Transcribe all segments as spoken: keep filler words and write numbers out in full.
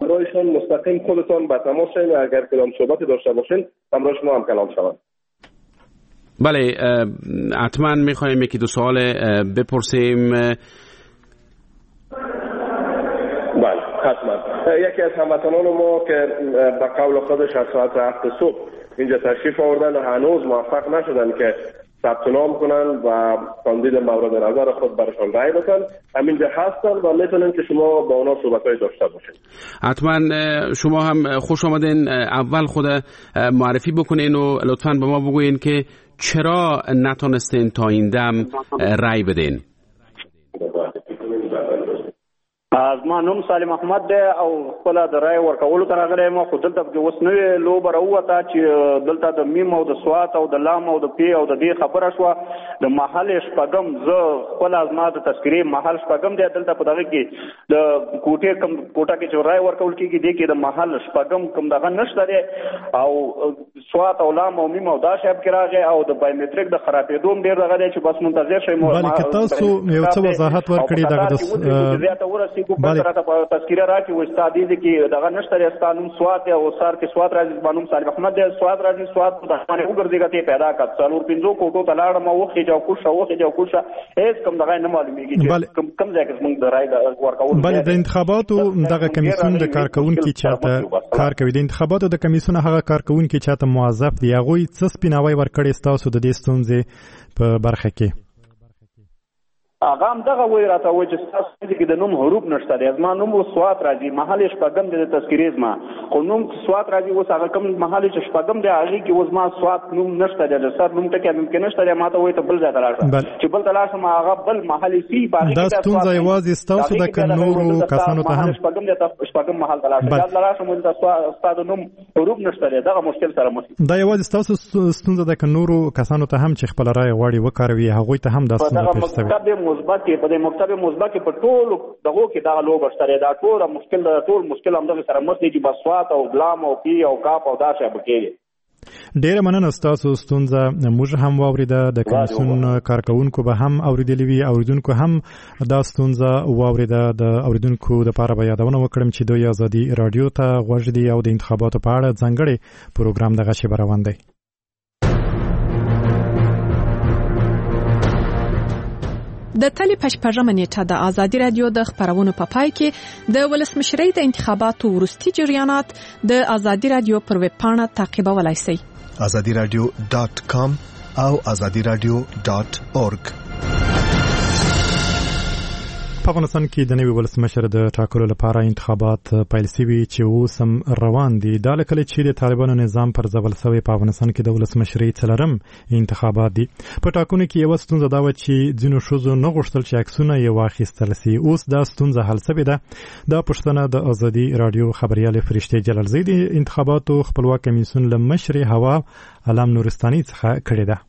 همراهشان مستقیم خودتان به تماس شوید. اگر کدام صحبتی داشته باشین همراه شما هم کلام شود. بله، حتما میخوایم یکی دو سوال بپرسیم. بله حتما. یکی از هموطنان ما که به قول خودش از ساعت هفت صبح اینجا تشریف آوردن و هنوز موفق نشدن که ثبت نام کنن و کاندید مورد نظر خود برشان رای بدن، همینجا هستن و میتونن که شما با اونا صحبت‌های داشته باشین. حتما شما هم خوش آمدین. اول خود معرفی بکنین و لطفاً به ما بگوین که چرا نتونستین تا این دم رای بدین. از ما نوم سالم احمد دی او خپل د رای ورکولو ته راغلی یم. خو دلته کې اوس نوې لوبه راووته چې دلته د میم او د سوات او د لام او د پی او د دې خبره شوه. د محل شپږم زه خپل از ما د تذکرې محل شپږم دی. دلته په دغه کې د کوټې کم کوټه کې چې رای ورکول کېږي دې کې د محل شپږم کوم دغه نشته دی او سوات او لام او میم او دا شیب کې راغی او د بایومټریک د خرابېدو هم ډېر دغه دی چې بس منتظر شئ. بلکې تاسو یو څه وضاحت ورکړئ دغه د کو په سره ته تذکره راکې و استاد دې کې دغه نشته ستانوم سوات او سار کې سوات راځي بانوم صالح احمد دې سوات راځي سوات په باندې وګرځيږي ته پیدا کړ څلور پنځو کوټو ته لاړم او خې جو کوشه او خې جو کوشه هیڅ کوم دغه نه معلومیږي چې کوم کوم ځای کې موږ د رای ورکول. بل د انتخاباتو دغه کمیسیون د کارکونکو چاته کار کوي. د انتخاباتو د کمیسیون هغه کارکونکو چاته موظف دی هغه څه سپیناوي ورکړي تاسو د دې ستونزې په برخه کې؟ هغه هم دغه وی راته و چې تاسو کې د نوم حروف نشته دی. زما نوم سوات راځي محل شپږم د تذکرې زما خو نوم سوات راځي اوس هغه کوم محل چې شپږم دی هغه کې اوس ما سوات نوم نشته دی. د سر نوم ټکی ممکن نشته دی. ما ته وی ته بل ځای ته لاړم چې بل ته لاړم هغه بل محل سی باندې دا ستونزه یوازې ستاسو د کنورو کسانو ته هم شپږم دی شپږم محل ته لاړم دا لاړم ول تاسو استاد نوم حروف نشته دی. دغه مشکل سره مخ دا یوازې ستاسو ستونزه د کنورو کسانو ته هم چې خپل رائے غواړي وکاروي هغه ته هم دا ستونزه پېښوي. مثبت په دې مکتب مثبت په ټول دغه کې دا لوبه شته دا ټول مشکل دا ټول مشکل هم دغه سره مخ دي چې بسوات او بلام او پی او کاپ او دا څه بکې. ډیره مننه تاسو ستونزه موږ هم واوریده د کمیسیون کارکونکو به هم اوریدلې وي اوریدونکو هم دا ستونزه واوریده. د اوریدونکو د لپاره به یادونه وکړم چې دوی ازادي رادیو ته غوږ دي او د انتخاباتو په اړه ځانګړي پروګرام دغه شی روان دی. د تلې پشپږمه نیټه د ازادي رادیو د خبرونو په پای کې د ولسمشرۍ د انتخاباتو وروستي جریانات د ازادي رادیو پر ویب پاڼه تعقیبولای شئ. azadi radio dot com او azadi radio dot org. په افغانستان کې د نوي ولسمشر د ټاکلو لپاره انتخابات پیل شوي چې اوس هم روان دي. دا لکه چې د طالبانو نظام پر ځبل شوی په افغانستان کې د ولسمشرۍ څلورم انتخابات دي. په ټاکنو کې یو ستونزه دا و چې ځینو ښځو نه غوښتل چې عکسونه یې واخیستل شي. اوس دا ستونزه حل شوې ده. دا پوښتنه د ازادي رادیو خبريال فرشته جلالزی د انتخاباتو خپلواک کمیسیون له مشر هوا علام نورستاني څخه کړې ده.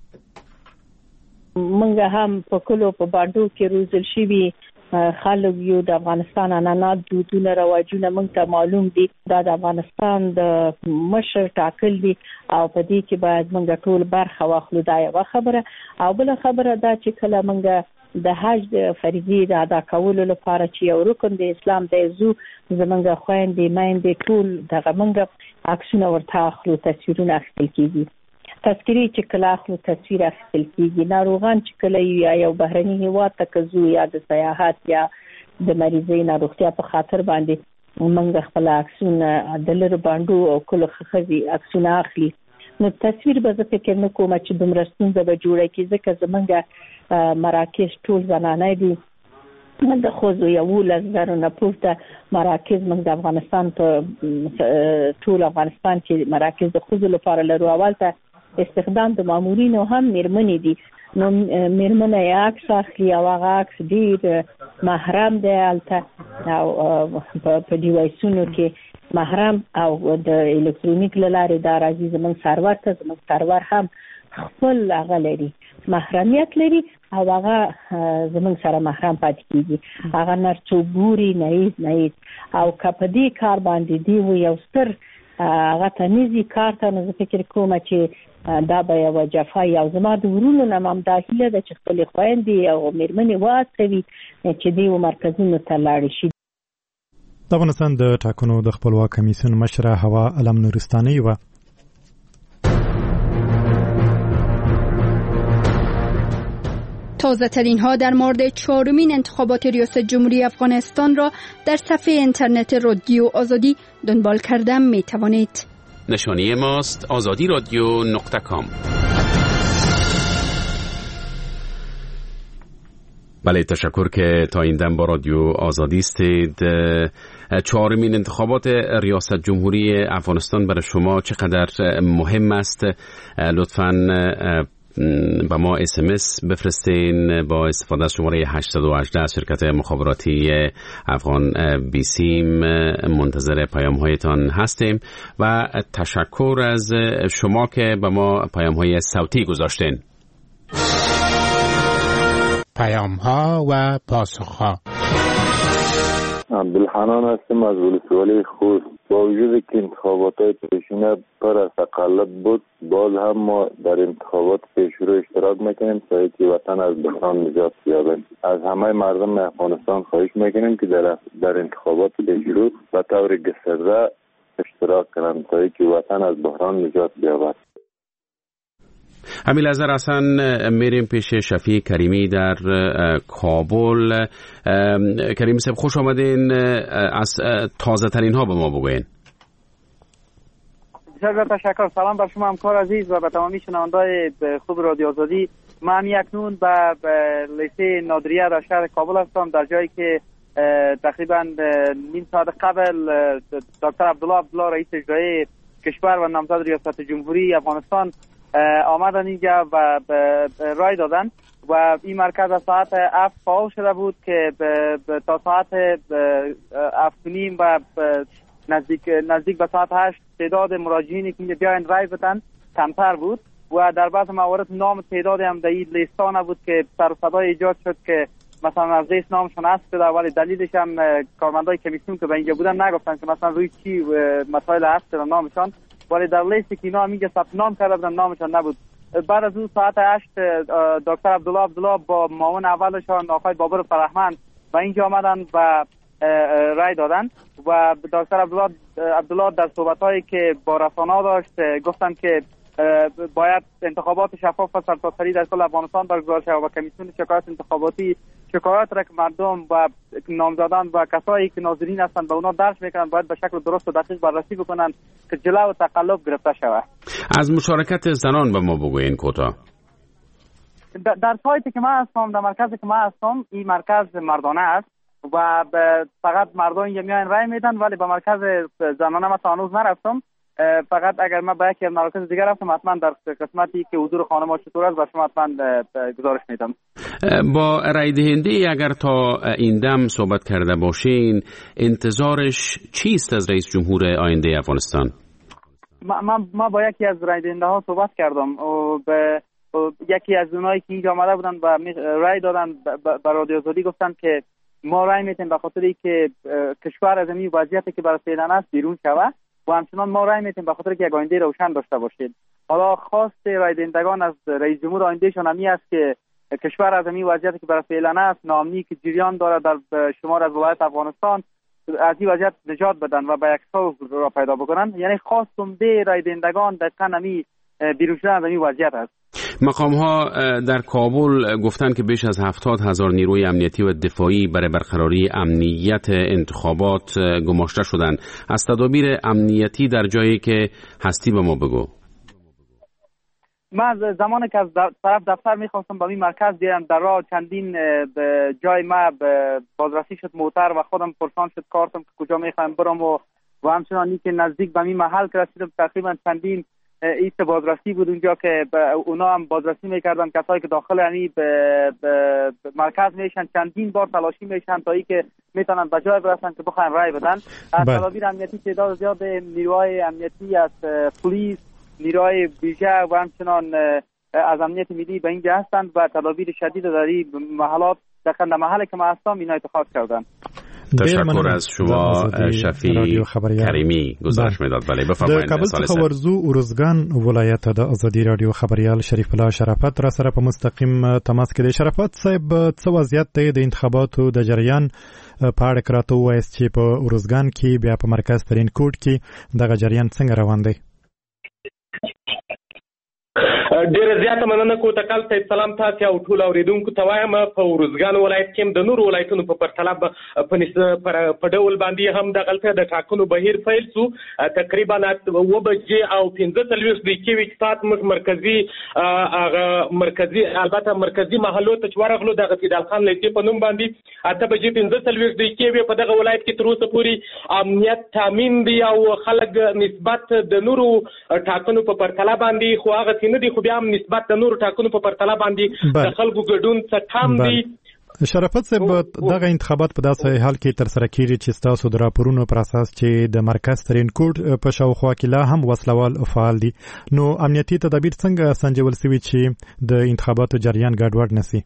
موږ هم په کلو په باندو کې روزل شوي خلک یو د افغانستان عنعنات دودونه رواجونه موږ ته معلوم دي. دا د افغانستان د مشر ټاکل دي او په دې کې باید موږ ټول برخه واخلو. دا یو خبره او بل خبره دا چې کله موږ د حج د فریضې د ادا کولو لپاره چې یو رکن د اسلام د زو زمونږ خويندې مایندې ټول دغه موږ عکسونه ورته اخلو تصویرونه اخیستل کیږي. تذکری چې کله اخلو تصویر اخیستل کیږي. ناروغان چې کله یا یو بهرني هیواد ته کزو یا د سیاحت یا د مریضۍ ناروغتیا په خاطر باندې موږ خپل عکسونه د لر باندو او کله خخزي عکسونه اخلي. نو تصویر به زه فکر نه کوم چې دومره ستونزه به جوړه کړي ځکه زمونږ مراکز ټول زنانه دي. د خوځو یو لزر نه پورته مراکز موږ د افغانستان په ټول افغانستان کې مراکز د خوځو لپاره لرو. اول ته استخدام د مامورینو هم میرمنې دي. نو میرمنه یې عکس اخلي او هغه عکس ډېر محرم دی هلته او په ډیوایسونو کې محرم او د الکترونیک له لارې دا راځي زموږ سرور ته. زموږ سرور هم خپل هغه لري محرمیت لري او هغه زموږ سره محرم پاتې کیږي. هغه نرڅو ګوري نه نه او کپدي کار باندې دی و یو ستر هغه تنظیم کار ته نه فکر کوم چې دا به یو جفا یا زما د ورونو نه هم داخله د چې خپل خويندې او میرمنې واڅوي چې دی و مرکزونو ته لاړ شي. د افغانستان د ټاکنو د خپلواک کمیسیون مشره هوا علم نورستاني و. تازه ترین ها در مورد چهارمین انتخابات ریاست جمهوری افغانستان را در صفحه اینترنت رادیو آزادی دنبال کردن می توانید. نشانی ماست آزادی رادیو نقطه کام. بله، تشکر که تا این دم با رادیو آزادی استید. چهارمین انتخابات ریاست جمهوری افغانستان برای شما چقدر مهم است؟ لطفاً با ما اس ام اس بفرستین با استفاده از شماره هشت یک هشت از شرکت مخابراتی افغان بیسیم. منتظر پیام هایتان هستیم و تشکر از شما که با ما پیام های صوتی گذاشتین. پیام ها و پاسخ ها. عبدالحنان هستم از ولسوالی خوست. با وجود که انتخابات های پیشینه پر از تقلب بود، باز هم ما در انتخابات پیشرو اشتراک میکنیم تا اینکه وطن از بحران نجات یابیم. از همه مردم افغانستان خواهش میکنیم که در در انتخابات پیشرو به طور گسترده اشتراک کنند تا اینکه وطن از بحران نجات یابد. همین لحظه اصلا میریم پیش شفیع کریمی در کابل. کریم صاحب خوش آمدین. از تازه ترین ها به ما بگوین. بسیار تشکر. سلام بر شما همکار عزیز و به تمامی شنوندای خوب رادیو آزادی. من اکنون به لیسه نادریه در شهر کابل هستم، در جایی که تقریبا نیم ساعت قبل دکتر عبدالله عبدالله رئیس اجرایی کشور و نامزد ریاست جمهوری افغانستان آمدن اینجا و رای دادن و این مرکز از ساعت هفت فعال شده بود که تا ساعت هفت و نیم و نزدیک نزدیک به ساعت هشت تعداد مراجعینی که اینجا بیاین رای بدن کمتر بود و در بعض موارد نام تعدادی هم در این لیستا نبود که سر و صدای ایجاد شد که مثلا از لیست نامشون حذف شده، ولی دلیلش هم کارمندای کمیسیون که به اینجا بودن نگفتن که مثلا روی چی مسائل حذف شده نامشان، ولی در لیستی که اینا هم اینجا ثبت نام کرده بودن نامشان نبود. بعد از اون ساعت هشت دکتر عبدالله عبدالله با معاون اولشان آقای بابر فرهمند و اینجا آمدن و رای دادن و دکتر عبدالله عبدالله در صحبت‌هایی که با رسانه‌ها داشت گفتن که باید انتخابات شفاف و سرتاسری در کل افغانستان برگزار شود و کمیسیون شکایت انتخاباتی شکایات را که مردم و نامزدان و کسایی که ناظرین هستند به اونا درج میکنن باید به شکل درست و دقیق بررسی بکنن که جلو و تقلب گرفته شود. از مشارکت زنان به ما بگوین کوتاه. در سایتی که من هستم، در مرکزی که من هستم، این مرکز مردانه است و فقط مردان اینجا میان رای میدن، ولی به مرکز زنانه من هنوز نرفتم. فقط اگر من به یکی مراکز دیگر رفتم حتما در قسمتی که حضور خانم‌ها چطور است و شما حتما گزارش میدم. با رای دهنده اگر تا این دم صحبت کرده باشین، انتظارش چیست از رئیس جمهور آینده افغانستان؟ ما ما با یکی از رای دهنده ها صحبت کردم و به یکی از اونایی که اینجا آمده بودن و رای دادن به رادیو آزادی گفتن که ما رای میتیم به خاطری که کشور از این وضعیتی که برای فعلا است بیرون شود و همچنان ما رای میتیم به خاطر که یک آینده روشن داشته باشید. حالا خواست رای دهندگان از رئیس جمهور آیندهشان همی است که کشور از این وضعیتی که برای فعلا است، ناامنی که جریان داره در شمار از ولایت افغانستان، از این وضعیت نجات بدن و به یک صلح را پیدا بکنن. یعنی خواست عمده رای دهندگان دقیقاً همی بیرون شدن از این وضعیت است. مقام ها در کابل گفتند که بیش از هفتاد هزار نیروی امنیتی و دفاعی برای برقراری امنیت انتخابات گماشته شدند. از تدابیر امنیتی در جایی که هستی به ما بگو. من زمانی که از طرف دفتر میخواستم با این مرکز بیام، در راه چندین به جای ما بازرسی شد موتر و خودم پرسان شد کارتم که کجا میخوایم برم و و همچنانی که نزدیک به این محل که رسیدم تقریبا چندین ایست بازرسی بود اونجا که اونا هم بازرسی میکردن کسایی که داخل یعنی به مرکز میشن، چندین بار تلاشی میشن تا ای که میتونن به جای برسن که بخواین رای بدن. از تدابیر امنیتی تعداد زیاد نیروهای امنیتی از پلیس، نیروهای ویژه و همچنان از امنیت ملی به اینجا هستند و تدابیر شدید در این محلات دقیقاً در محلی که ما هستم اینا اتخاذ کردن. تشکر از شما شفیع کریمی گزارش میداد. بله بفرمایید. د کابل څخه ورزو ورزګان ولایت د ازادي رادیو خبريال شریف الله شرافت را سره په مستقیم تماس کې دی. شرافت صاحب څه وضعیت دی د انتخاباتو د جریان په اړه کراته وایست چې په ورزګان کې بیا په مرکز ترین کوټ کې دغه جریان څنګه روان دی؟ ډېر زیاته مننه کو تکل ته سلام تاسو او ټول اوریدونکو ته وایم. په ورزګان ولایت کې د نور ولایتونو په پرتله په ډول باندې هم د غلطه د ټاکنو بهیر فیل سو. تقریبا و بجې او پنځه څلوېښت دقیقې وي سات مرکزی هغه مرکزی البته مرکزی محلو ته ورغلو د غتیدال خان لیکي په نوم باندې اته بجې پنځه څلوېښت دقیقې وي. په دغه ولایت کې تر اوسه پورې امنیت تامین دی او خلک نسبت د نورو ټاکنو په پرتله باندې خو هغه نه دي، خو بیا هم نسبت د نورو ټاکنو په پرتله باندې د خلکو ګډون څه کم دی. شرافت صاحب دغه انتخابات په داسې حال کې تر سره کیږي چې تاسو د راپورونو پر اساس چې د مرکز ترین کوټ په شاوخوا کې لا هم وسلوال فعال دي، نو امنیتي تدابیر څنګه سنجول شوي چې د انتخاباتو جریان ګډوډ نشي؟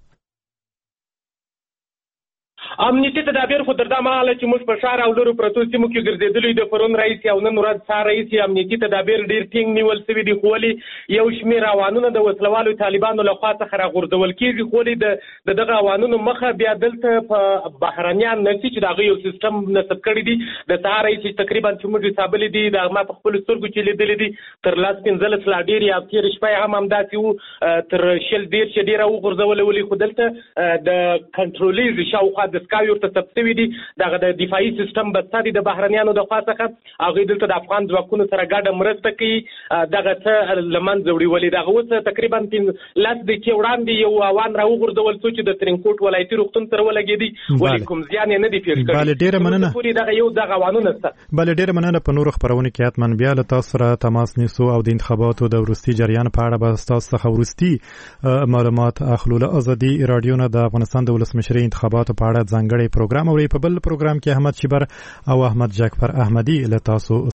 امنیتي تدابیر خو تر دا مهاله چې موږ په ښار او لرو پرتو سیمو کې ګرځېدلي د پرون رئیس او نن ورځ سهار رئیس امنیتي تدابیر ډېر ټینګ نیول شوي دي، خو ولې یو شمېر اوانونه د وسلوالو طالبانو لخوا څخه راغورځول کېږي، خو ولې د دغه اوانونو مخه بیا دلته په بهرنیان نه چې د هغه یو سیستم نصب کړی دي. د سهار رئیس تقریبا چې موږ حسابلي دي د ما په خپلو سترګو چې لیدلي دي تر لاس پنځلس لا ډېر یا تېرې شپې هم همداسې وو تر شل دېرش یې ډېره وغورځولې، ولې خو دلته د کنټرولیز شاوخوا د سکای ورته ثبت شوي دي. دغه د دفاعي سیستم بسته دي د بهرنیانو د خوا څخه، هغوی دلته د افغان ځواکونو سره ګډه مرسته کوي دغه څه له منځه وړي. ولې دغه اوس تقریبا لس دقیقې وړاندې یو اوان راوغورځول څو چې د ترینکوټ ولایتي روغتون سره ولګېدي، ولې کوم زیان یې نه دی پېښ کړی. بله ډېره مننه. پورې دغه یو دغه اوانونه شته. بله ډېره مننه. په نورو خپرونو کې حتما بیا له تاسو سره تماس نیسو او د انتخاباتو د وروستي جریان په اړه به ستاسو څخه وروستي معلومات اخلو. له ازادي راډیو نه د افغانستان د ولسمشرۍ انتخاباتو په اړه ځانګړی پروګرام اوري. په بل پروګرام کې احمد شیبر او احمد جعفر احمدي له تاسو